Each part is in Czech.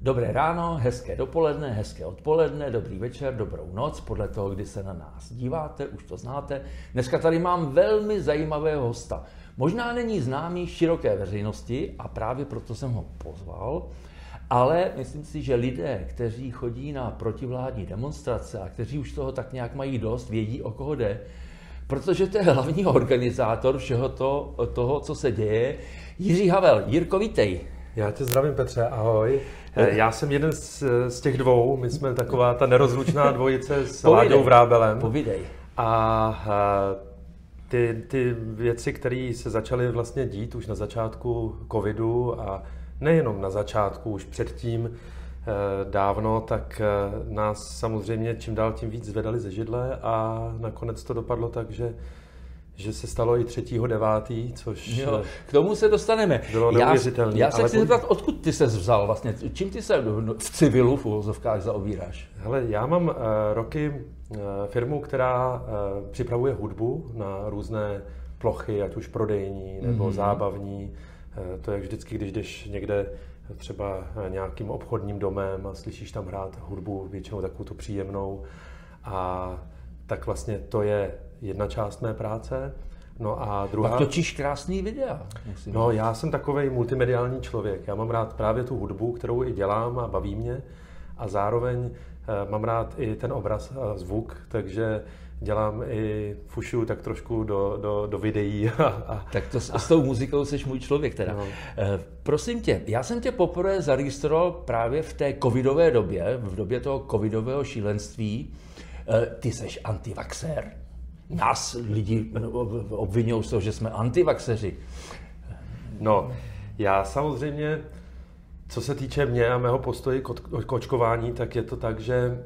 Dobré ráno, hezké dopoledne, hezké odpoledne, dobrý večer, dobrou noc, podle toho, kdy se na nás díváte, už to znáte. Dneska tady mám velmi zajímavého hosta. Možná není známý široké veřejnosti a právě proto jsem ho pozval, ale myslím si, že lidé, kteří chodí na protivládní demonstrace a kteří už toho tak nějak mají dost, vědí, o koho jde, protože to je hlavní organizátor všeho toho, co se děje. Jiří Havel. Jirko, vítej. Já tě zdravím, Petře, ahoj. Já jsem jeden z těch dvou, my jsme taková ta nerozlučná dvojice s Láďou Vrábelem. Povídej. A ty věci, které se začaly vlastně dít už na začátku covidu a nejenom na začátku, už předtím dávno, tak nás samozřejmě čím dál tím víc zvedali ze židle a nakonec to dopadlo tak, že se stalo i 3.9., což jo, k tomu se dostaneme. Bylo neuvěřitelné. Já se chci zeptat, odkud ty se vzal vlastně, čím ty se v civilu v uvozovkách zaobíráš? Hele, já mám roky firmu, která připravuje hudbu na různé plochy, ať už prodejní nebo zábavní. To je vždycky, když jdeš někde třeba nějakým obchodním domem a slyšíš tam hrát hudbu, většinou takovou tu příjemnou. A tak vlastně to je jedna část mé práce. No a druhá... Pak točíš krásný videa. No, já jsem takovej multimediální člověk. Já mám rád právě tu hudbu, kterou i dělám a baví mě. A zároveň mám rád i ten obraz a zvuk, takže dělám i fušu tak trošku do videí. Tak to s tou muzikou seš můj člověk teda. No. Prosím tě, já jsem tě poprvé zaregistroval právě v té covidové době, v době toho covidového šílenství. Ty seš antivaxér. Nás lidi obvinují z toho, že jsme antivaxeři. No, já samozřejmě, co se týče mě a mého postoji k očkování, tak je to tak, že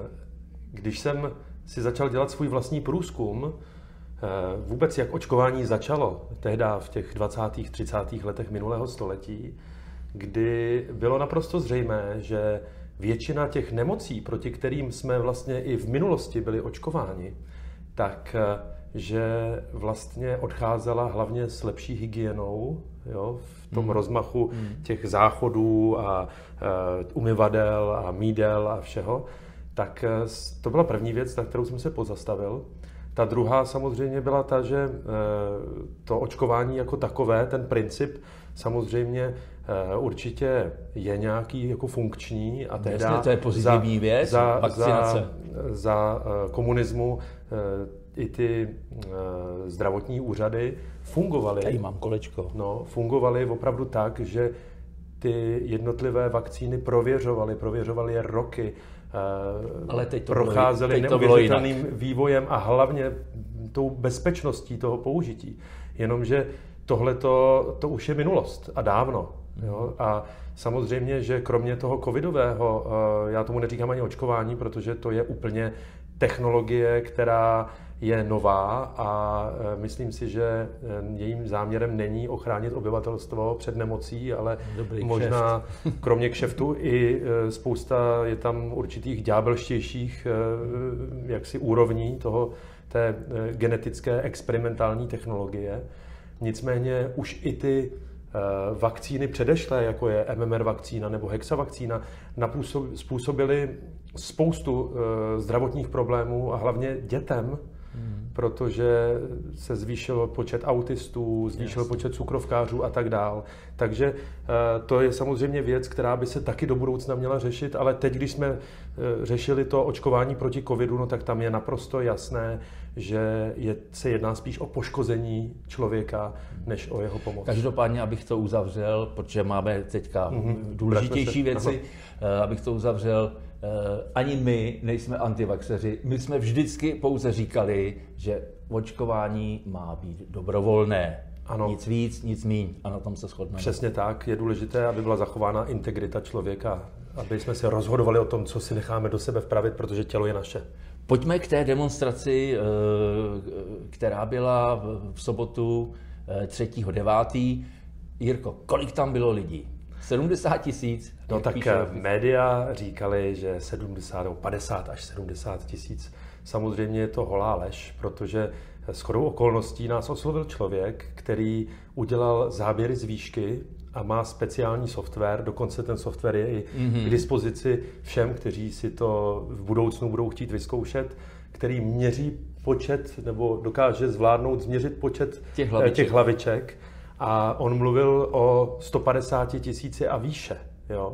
když jsem si začal dělat svůj vlastní průzkum, vůbec jak očkování začalo, tehdy v těch 20. 30. letech minulého století, kdy bylo naprosto zřejmé, že většina těch nemocí, proti kterým jsme vlastně i v minulosti byli očkováni, tak že vlastně odcházela hlavně s lepší hygienou, jo, v tom rozmachu těch záchodů a umyvadel a mídel a všeho. Tak to byla první věc, na kterou jsem se pozastavil. Ta druhá samozřejmě byla ta, že to očkování jako takové, ten princip samozřejmě určitě je nějaký jako funkční a tehdy to je pozitivní věc, vakcinace. Za komunismu i ty zdravotní úřady fungovaly. Tady mám kolečko. No, fungovaly opravdu tak, že ty jednotlivé vakcíny prověřovaly je roky. Ale teď to procházely neuvěřitelným vývojem a hlavně tou bezpečností toho použití. Jenomže tohle to už je minulost a dávno. Jo? A samozřejmě, že kromě toho covidového, já tomu neříkám ani očkování, protože to je úplně technologie, která je nová a myslím si, že jejím záměrem není ochránit obyvatelstvo před nemocí, ale možná kromě kšeftu i spousta je tam určitých ďábelštějších jaksi úrovní té genetické experimentální technologie. Nicméně už i ty vakcíny předešlé, jako je MMR vakcína nebo hexavakcína, způsobily spoustu zdravotních problémů a hlavně dětem, protože se zvýšil počet autistů, zvýšil počet cukrovkářů a tak dál. Takže to je samozřejmě věc, která by se taky do budoucna měla řešit, ale teď, když jsme řešili to očkování proti covidu, no tak tam je naprosto jasné, že se jedná spíš o poškození člověka, než o jeho pomoc. Každopádně, abych to uzavřel, protože máme teďka důležitější věci, abych to uzavřel, ani my nejsme antivaxeři. My jsme vždycky pouze říkali, že očkování má být dobrovolné. Ano. Nic víc, nic míň. A na tom se shodneme. Přesně tak. Je důležité, aby byla zachována integrita člověka. Aby jsme se rozhodovali o tom, co si necháme do sebe vpravit, protože tělo je naše. Pojďme k té demonstraci, která byla v sobotu 3.9. Jirko, kolik tam bylo lidí? 70 000? No tak média říkali, že 70 nebo 50 až 70 tisíc. Samozřejmě je to holá lež, protože shodou okolností nás oslovil člověk, který udělal záběry z výšky a má speciální software, dokonce ten software je i k dispozici všem, kteří si to v budoucnu budou chtít vyzkoušet, který měří počet, nebo dokáže zvládnout změřit počet těch hlaviček. A on mluvil o 150 000 a výše. Jo?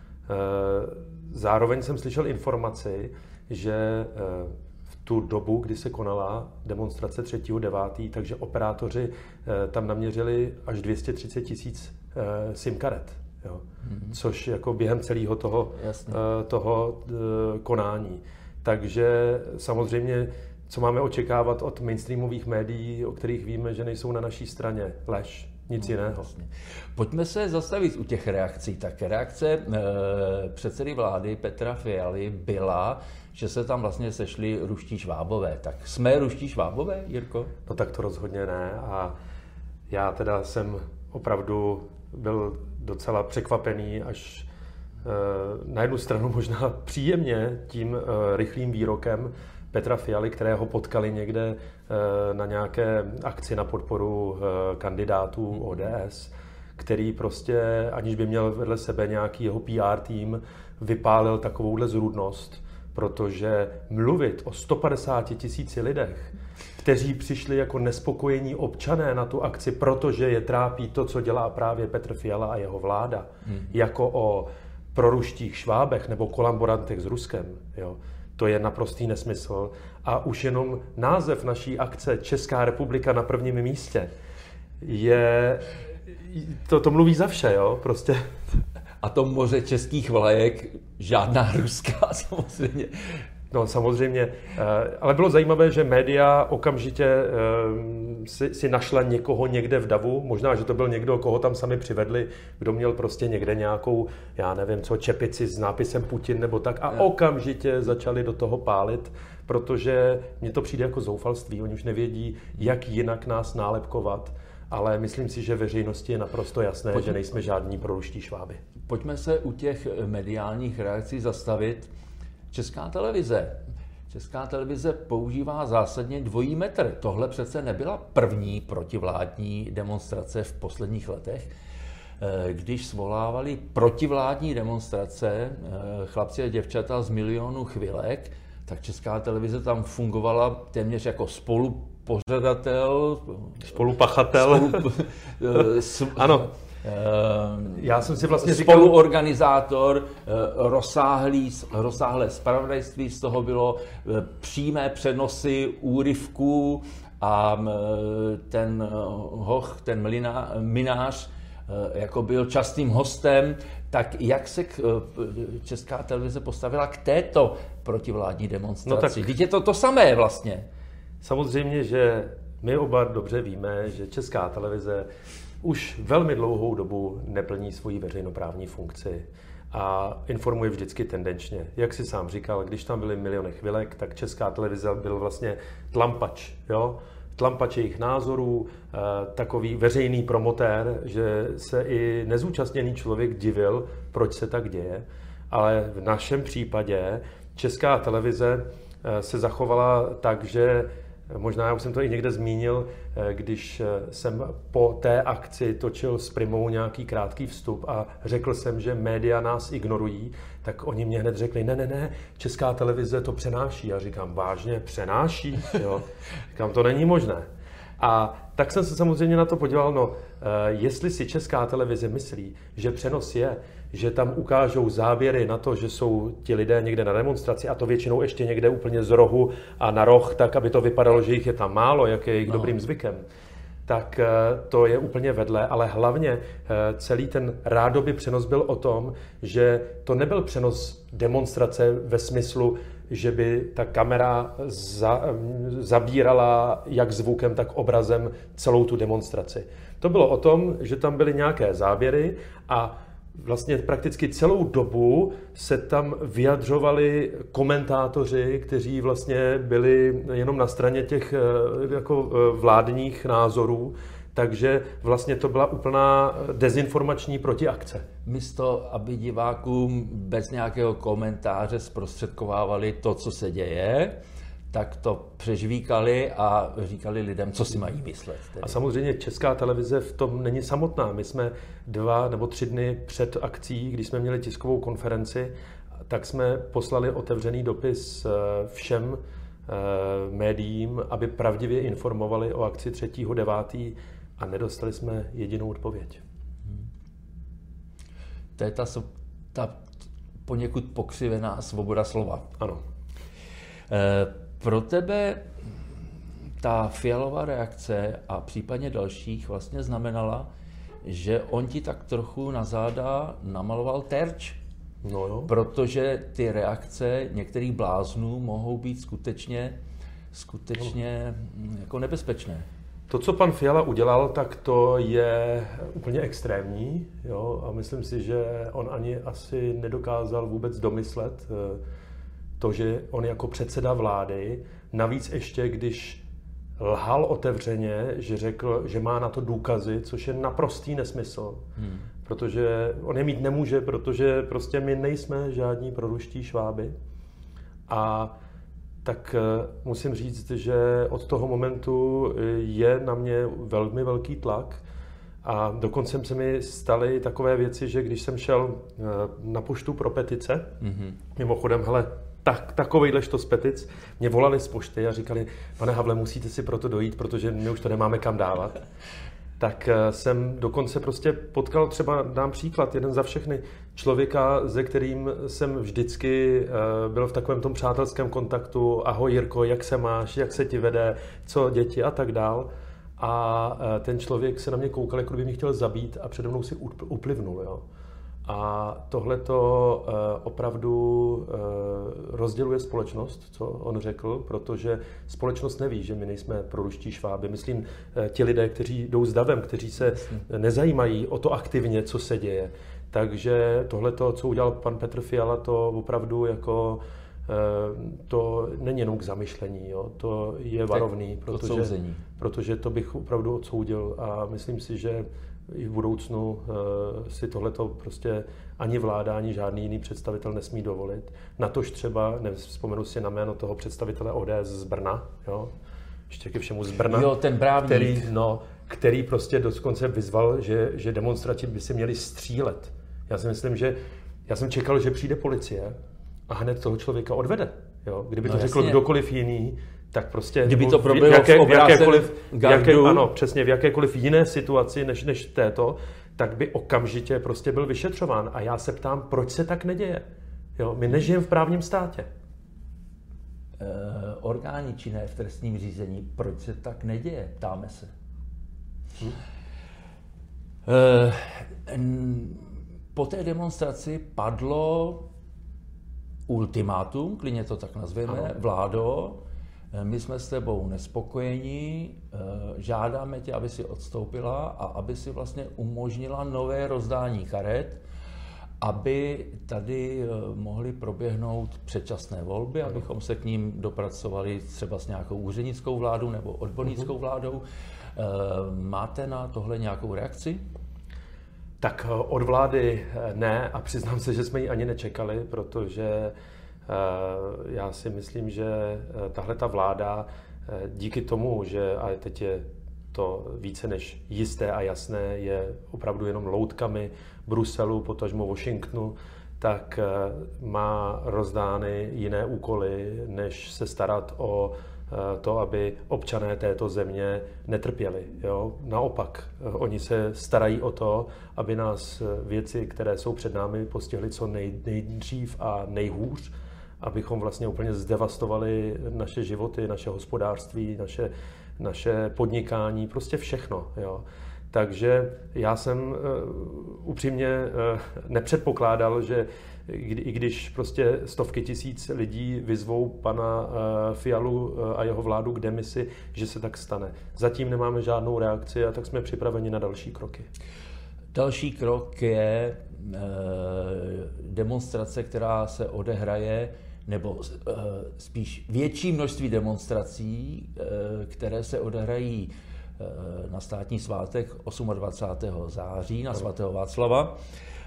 Zároveň jsem slyšel informaci, že v tu dobu, kdy se konala demonstrace 3.9., takže operátoři tam naměřili až 230 000 SIM karet. Jo? Což jako během celého toho konání. Takže samozřejmě, co máme očekávat od mainstreamových médií, o kterých víme, že nejsou na naší straně, lež. Nic jiného. Vlastně. Pojďme se zastavit u těch reakcí. Tak reakce předsedy vlády Petra Fialy byla, že se tam vlastně sešli ruští švábové. Tak jsme ruští švábové, Jirko? No tak to rozhodně ne. A já teda jsem opravdu byl docela překvapený, až na jednu stranu možná příjemně tím rychlým výrokem Petra Fialy, kterého potkali někde na nějaké akci na podporu kandidátů ODS, který prostě, aniž by měl vedle sebe nějaký jeho PR tým, vypálil takovouhle zrůdnost, protože mluvit o 150 000 lidech, kteří přišli jako nespokojení občané na tu akci, protože je trápí to, co dělá právě Petr Fiala a jeho vláda, jako o proruštích švábech nebo kolaborantech s Ruskem, jo. To je naprostý nesmysl. A už jenom název naší akce Česká republika na prvním místě je... To mluví za vše, jo? Prostě. A to moře českých vlajek, žádná ruská samozřejmě. No samozřejmě, ale bylo zajímavé, že média okamžitě si našla někoho někde v davu, možná, že to byl někdo, koho tam sami přivedli, kdo měl prostě někde nějakou, já nevím co, čepici s nápisem Putin nebo tak a okamžitě začali do toho pálit, protože mně to přijde jako zoufalství, oni už nevědí, jak jinak nás nálepkovat, ale myslím si, že veřejnosti je naprosto jasné, že nejsme žádní proruští šváby. Pojďme se u těch mediálních reakcí zastavit. Česká televize používá zásadně dvojí metr. Tohle přece nebyla první protivládní demonstrace v posledních letech. Když svolávali protivládní demonstrace chlapci a děvčata z Milionu chvilek, tak Česká televize tam fungovala téměř jako spolupořadatel, spolupachatel. Ano. Já jsem si vlastně říkal... Spoluorganizátor, rozsáhlé zpravodajství, z toho bylo přímé přenosy úryvků a ten hoch, ten Minář, jako byl častým hostem, tak jak se Česká televize postavila k této protivládní demonstraci? Vždyť je to samé vlastně. Samozřejmě, že my oba dobře víme, že Česká televize už velmi dlouhou dobu neplní svoji veřejnoprávní funkci a informuje vždycky tendenčně. Jak si sám říkal, když tam byly Miliony chvilek, tak Česká televize byl vlastně tlampač, jo? Tlampač jejich názorů, takový veřejný promotér, že se i nezúčastněný člověk divil, proč se tak děje. Ale v našem případě Česká televize se zachovala tak, že možná já už jsem to i někde zmínil, když jsem po té akci točil s Primou nějaký krátký vstup a řekl jsem, že média nás ignorují, tak oni mě hned řekli, ne, Česká televize to přenáší. Já říkám, vážně přenáší? Jo. Říkám, to není možné. A tak jsem se samozřejmě na to podíval, jestli si Česká televize myslí, že přenos je, že tam ukážou záběry na to, že jsou ti lidé někde na demonstraci a to většinou ještě někde úplně z rohu a na roh, tak aby to vypadalo, že jich je tam málo, jak je jejich dobrým zvykem, tak to je úplně vedle, ale hlavně celý ten rádoby přenos byl o tom, že to nebyl přenos demonstrace ve smyslu, že by ta kamera zabírala jak zvukem, tak obrazem celou tu demonstraci. To bylo o tom, že tam byly nějaké záběry a vlastně prakticky celou dobu se tam vyjadřovali komentátoři, kteří vlastně byli jenom na straně těch jako vládních názorů, takže vlastně to byla úplná dezinformační protiakce. Místo, aby divákům bez nějakého komentáře zprostředkovávali to, co se děje, tak to přežvíkali a říkali lidem, co si mají myslet. Tedy. A samozřejmě Česká televize v tom není samotná. My jsme 2 nebo 3 dny před akcí, když jsme měli tiskovou konferenci, tak jsme poslali otevřený dopis všem médiím, aby pravdivě informovali o akci 3.9. a nedostali jsme jedinou odpověď. To je ta poněkud pokřivená svoboda slova. Ano. Pro tebe ta Fialová reakce a případně dalších vlastně znamenala, že on ti tak trochu na záda namaloval terč. No jo. Protože ty reakce některých bláznů mohou být skutečně jako nebezpečné. To, co pan Fiala udělal, tak to je úplně extrémní. Jo? A myslím si, že on ani asi nedokázal vůbec domyslet to, že on jako předseda vlády, navíc ještě, když lhal otevřeně, že řekl, že má na to důkazy, což je naprostý nesmysl. Protože on je mít nemůže, protože prostě my nejsme žádní proruští šváby. A tak musím říct, že od toho momentu je na mě velmi velký tlak. A dokonce se mi staly takové věci, že když jsem šel na poštu pro petice, mimochodem, hele, takovejhle štos petic, mě volali z pošty a říkali, pane Havle, musíte si proto dojít, protože my už to nemáme kam dávat. Tak jsem dokonce prostě potkal třeba, dám příklad, jeden za všechny, člověka, se kterým jsem vždycky byl v takovém tom přátelském kontaktu. Ahoj Jirko, jak se máš, jak se ti vede, co děti a tak dál. A ten člověk se na mě koukal, jako by mě chtěl zabít a přede mnou si uplivnul. Jo. A tohleto opravdu rozděluje společnost, co on řekl, protože společnost neví, že my nejsme proruští šváby. Myslím, ti lidé, kteří jdou s davem, kteří se nezajímají o to aktivně, co se děje. Takže tohleto, co udělal pan Petr Fiala, to opravdu jako to není jenom k zamyšlení, jo? To je varovný, protože to bych opravdu odsoudil a myslím si, že i v budoucnu si tohleto prostě ani vláda, ani žádný jiný představitel nesmí dovolit. Natož třeba, vzpomenu si na jméno toho představitele ODS z Brna, jo? Ještě ke všemu z Brna, jo, ten právník. který prostě dokonce vyzval, že demonstranti by si měli střílet. Já si myslím, že já jsem čekal, že přijde policie a hned toho člověka odvede. Jo? Kdyby to řekl kdokoliv jiný, tak prostě kdyby to proběhlo v obráceném gardu. Ano, přesně v jakékoliv jiné situaci než této, tak by okamžitě prostě byl vyšetřován. A já se ptám, proč se tak neděje? Jo? My nežijeme v právním státě. Orgány činné v trestním řízení, proč se tak neděje? Ptáme se. Po té demonstraci padlo ultimátum, klidně to tak nazveme, vládo, my jsme s tebou nespokojeni, žádáme tě, aby si odstoupila a aby si vlastně umožnila nové rozdání karet, aby tady mohly proběhnout předčasné volby, abychom se k ním dopracovali třeba s nějakou úřednickou vládou nebo odbornickou vládou. Máte na tohle nějakou reakci? Tak od vlády ne a přiznám se, že jsme ji ani nečekali, protože já si myslím, že tahle ta vláda díky tomu, že a teď je to více než jisté a jasné, je opravdu jenom loutkami Bruselu, potažmo Washingtonu, tak má rozdány jiné úkoly, než se starat o to, aby občané této země netrpěli. Jo? Naopak, oni se starají o to, aby nás věci, které jsou před námi, postihly co nejdřív a nejhůř, abychom vlastně úplně zdevastovali naše životy, naše hospodářství, naše podnikání, prostě všechno. Jo? Takže já jsem upřímně nepředpokládal, že i když prostě stovky tisíc lidí vyzvou pana Fialu a jeho vládu k demisi, že se tak stane. Zatím nemáme žádnou reakci a tak jsme připraveni na další kroky. Další krok je demonstrace, která se odehraje, nebo spíš větší množství demonstrací, které se odehrají na státní svátek 28. září na svatého Václava.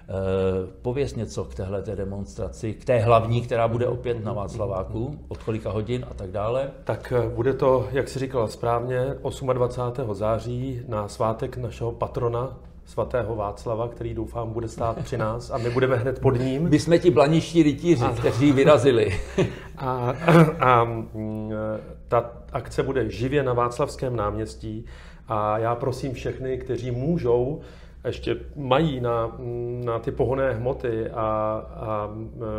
Pověz něco k téhleté demonstraci, k té hlavní, která bude opět na Václaváku, od kolika hodin a tak dále. Tak bude to, jak jsi říkala správně, 28. září na svátek našeho patrona, svatého Václava, který doufám bude stát při nás a my budeme hned pod ním. My jsme ti blaniští rytíři, kteří vyrazili. A ta akce bude živě na Václavském náměstí a já prosím všechny, kteří můžou, ještě mají na ty pohonné hmoty a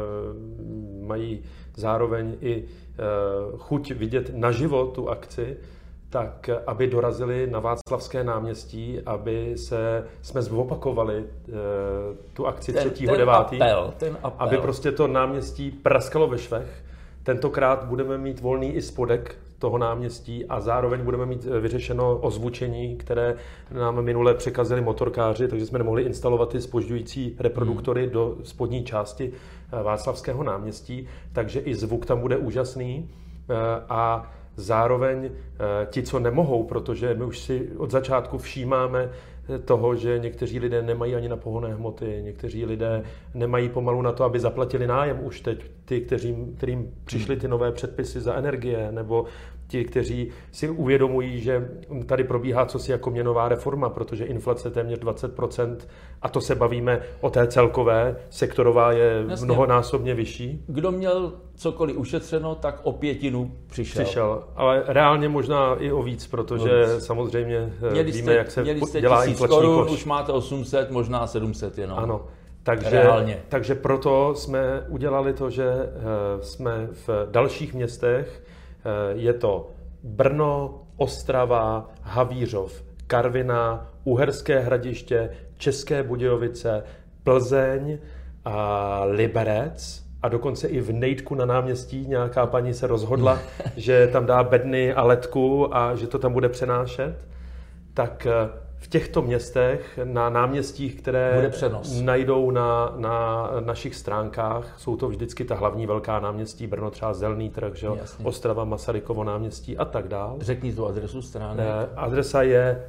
mají zároveň i chuť vidět naživo tu akci, tak aby dorazili na Václavské náměstí, aby jsme zopakovali tu akci 3.9. Aby prostě to náměstí praskalo ve švech. Tentokrát budeme mít volný i spodek toho náměstí a zároveň budeme mít vyřešeno ozvučení, které nám minule překazili motorkáři, takže jsme nemohli instalovat ty zpožďující reproduktory do spodní části Václavského náměstí, takže i zvuk tam bude úžasný a zároveň ti, co nemohou, protože my už si od začátku všímáme toho, že někteří lidé nemají ani na pohonné hmoty, někteří lidé nemají pomalu na to, aby zaplatili nájem už teď, ty, kterým přišly ty nové předpisy za energie, nebo ti, kteří si uvědomují, že tady probíhá cosi jako měnová reforma, protože inflace téměř 20%, a to se bavíme o té celkové, sektorová je mnohonásobně vyšší. Kdo měl cokoliv ušetřeno, tak o 5 přišel. Ale reálně možná i o víc, protože samozřejmě víme, jak se dělá inflační korun, už máte 800, možná 700 jenom. Ano. Takže proto jsme udělali to, že jsme v dalších městech, je to Brno, Ostrava, Havířov, Karviná, Uherské Hradiště, České Budějovice, Plzeň a Liberec a dokonce i v Nejdku na náměstí nějaká paní se rozhodla, že tam dá bedny a ledku a že to tam bude přenášet. Tak v těchto městech, na náměstích, které najdou na našich stránkách, jsou to vždycky ta hlavní velká náměstí, Brno třeba Zelný trh, že? Ostrava, Masarykovo náměstí a tak dál. Řekni tu adresu stránek. Adresa je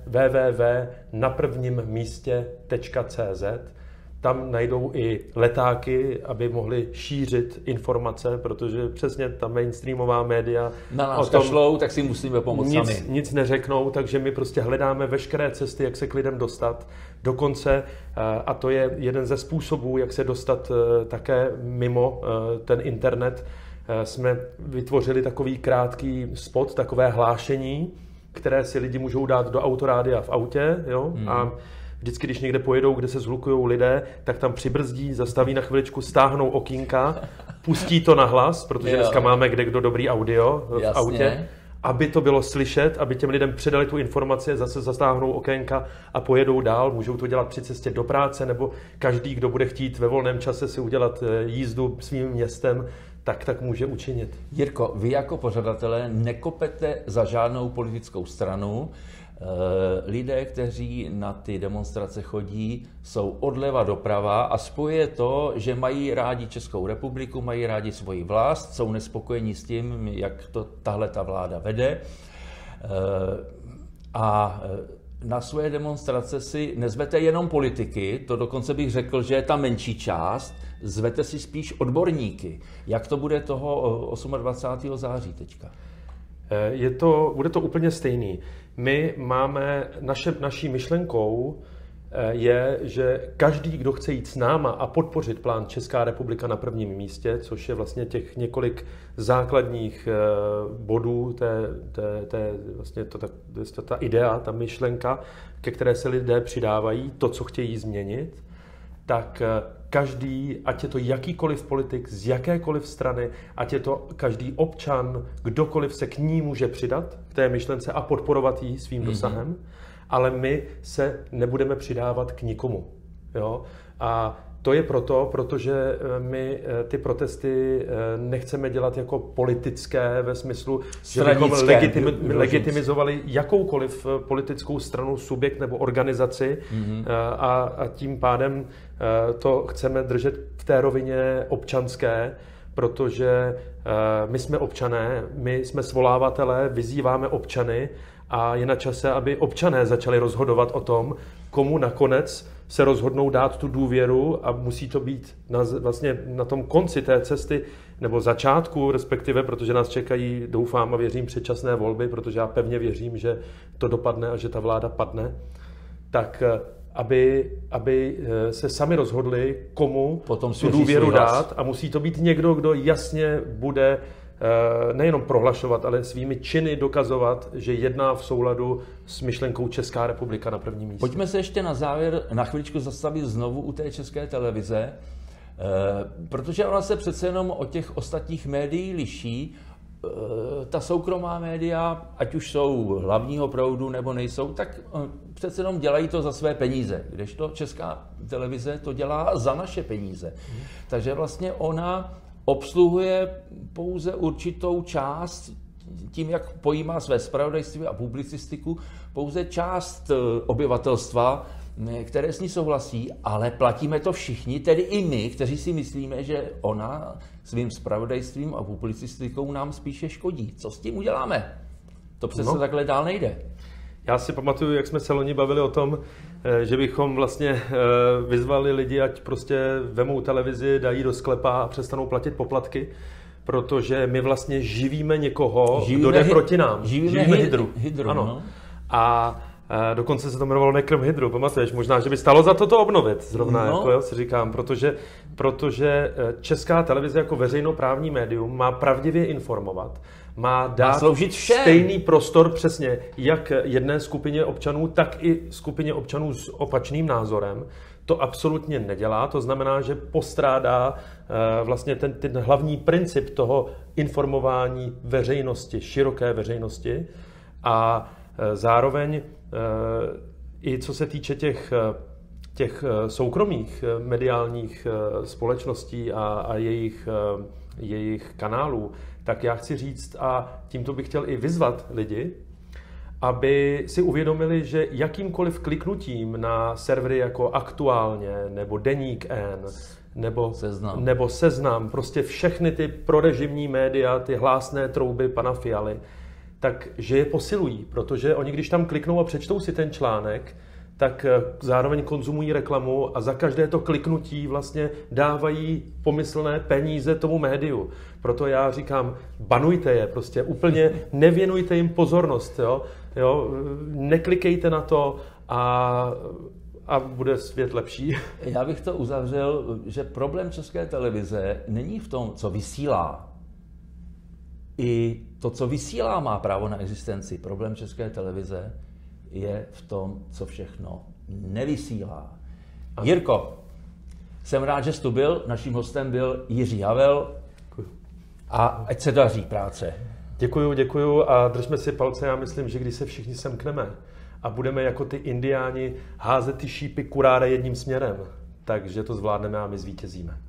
www.naprvnimmístě.cz. Tam najdou i letáky, aby mohli šířit informace, protože přesně ta mainstreamová média na nás kašlou, tak si musíme pomoct sami. Nic neřeknou, takže my prostě hledáme veškeré cesty, jak se k lidem dostat. Dokonce, a to je jeden ze způsobů, jak se dostat také mimo ten internet, jsme vytvořili takový krátký spot, takové hlášení, které si lidi můžou dát do autorádia v autě, jo? A vždycky, když někde pojedou, kde se zhlukujou lidé, tak tam přibrzdí, zastaví na chviličku, stáhnou okýnka, pustí to na hlas, protože dneska máme kdekdo dobrý audio v autě, aby to bylo slyšet, aby těm lidem předali tu informaci, zase zastáhnou okénka a pojedou dál. Můžou to dělat při cestě do práce, nebo každý, kdo bude chtít ve volném čase si udělat jízdu svým městem, tak může učinit. Jirko, vy jako pořadatelé nekopete za žádnou politickou stranu. Lidé, kteří na ty demonstrace chodí, jsou odleva doprava a spojuje to, že mají rádi Českou republiku, mají rádi svoji vlast, jsou nespokojení s tím, jak to tahle ta vláda vede. A na svoje demonstrace si nezvete jenom politiky, to dokonce bych řekl, že je ta menší část, zvete si spíš odborníky. Jak to bude toho 28. září teďka? Bude to úplně stejný. My máme, naší myšlenkou je, že každý, kdo chce jít s náma a podpořit plán Česká republika na prvním místě, což je vlastně těch několik základních bodů, ta idea, ta myšlenka, ke které se lidé přidávají, to, co chtějí změnit, tak každý, ať je to jakýkoliv politik z jakékoliv strany, ať je to každý občan, kdokoliv se k ní může přidat, k té myšlence a podporovat ji svým dosahem, ale my se nebudeme přidávat k nikomu. Jo? A to je protože my ty protesty nechceme dělat jako politické ve smyslu, že bychom legitimizovali jakoukoliv politickou stranu, subjekt nebo organizaci a tím pádem to chceme držet v té rovině občanské, protože my jsme občané, my jsme svolávatelé, vyzýváme občany a je na čase, aby občané začali rozhodovat o tom, komu nakonec se rozhodnou dát tu důvěru a musí to být vlastně na tom konci té cesty nebo začátku, respektive, protože nás čekají, doufám a věřím, předčasné volby, protože já pevně věřím, že to dopadne a že ta vláda padne, tak aby se sami rozhodli, komu potom tu důvěru dát a musí to být někdo, kdo jasně bude nejenom prohlašovat, ale svými činy dokazovat, že jedná v souladu s myšlenkou Česká republika na prvním místě. Pojďme se ještě na závěr na chviličku zastavit znovu u té České televize, protože ona se přece jenom od těch ostatních médií liší. Ta soukromá média, ať už jsou hlavního proudu nebo nejsou, tak přece jenom dělají to za své peníze, kdežto Česká televize to dělá za naše peníze. Takže vlastně ona obsluhuje pouze určitou část, tím, jak pojímá své zpravodajství a publicistiku, pouze část obyvatelstva, které s ní souhlasí, ale platíme to všichni, tedy i my, kteří si myslíme, že ona svým zpravodajstvím a publicistikou nám spíše škodí. Co s tím uděláme? To přece takhle dál nejde. Já si pamatuju, jak jsme se loni bavili o tom, že bychom vlastně vyzvali lidi, ať prostě vemou televizi, dají do sklepa a přestanou platit poplatky, protože my vlastně živíme někoho, kdo jde proti nám. Živíme hydru. Ano. No. A dokonce se to jmenovalo Nekrm hydru, pamatuješ? Možná, že by stalo za to obnovit, zrovna, jako, jo, si říkám, protože Česká televize jako veřejnoprávní médium má pravdivě informovat, má dát stejný prostor přesně jak jedné skupině občanů, tak i skupině občanů s opačným názorem. To absolutně nedělá, to znamená, že postrádá vlastně ten hlavní princip toho informování veřejnosti, široké veřejnosti a zároveň i co se týče těch soukromých mediálních společností a jejich kanálů, tak já chci říct, a tímto bych chtěl i vyzvat lidi, aby si uvědomili, že jakýmkoliv kliknutím na servery jako Aktuálně, nebo Deník N, nebo Seznam, prostě všechny ty prorežimní média, ty hlásné trouby pana Fialy, takže je posilují, protože oni, když tam kliknou a přečtou si ten článek, tak zároveň konzumují reklamu a za každé to kliknutí vlastně dávají pomyslné peníze tomu médiu. Proto já říkám, banujte je, prostě úplně nevěnujte jim pozornost, jo? Neklikejte na to a bude svět lepší. Já bych to uzavřel, že problém České televize není v tom, co vysílá. I to, co vysílá, má právo na existenci. Problém České televize je v tom, co všechno nevysílá. Jirko, jsem rád, že jsi tu byl. Naším hostem byl Jiří Havel. A ať se daří práce. Děkuju a držme si palce. Já myslím, že když se všichni semkneme a budeme jako ty indiáni házet ty šípy kuráda jedním směrem, takže to zvládneme a my zvítězíme.